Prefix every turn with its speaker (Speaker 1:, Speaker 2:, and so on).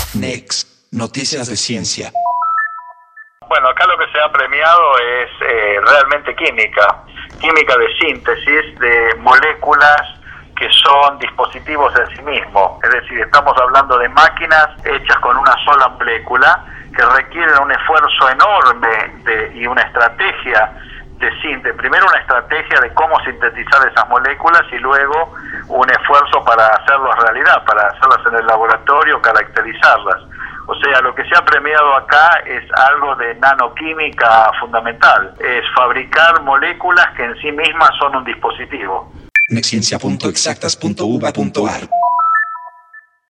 Speaker 1: Next, noticias de ciencia.
Speaker 2: Bueno, acá lo que se ha premiado es realmente química de síntesis de moléculas que son dispositivos en sí mismos. Es decir, estamos hablando de máquinas hechas con una sola molécula que requieren un esfuerzo enorme y una estrategia de síntesis. Primero una estrategia de cómo sintetizar esas moléculas y luego un esfuerzo para hacerlas realidad, para hacerlas en el laboratorio, caracterizarlas. O sea, lo que se ha premiado acá es algo de nanoquímica fundamental, es fabricar moléculas que en sí mismas son un dispositivo.
Speaker 1: Nexciencia.exactas.uva.ar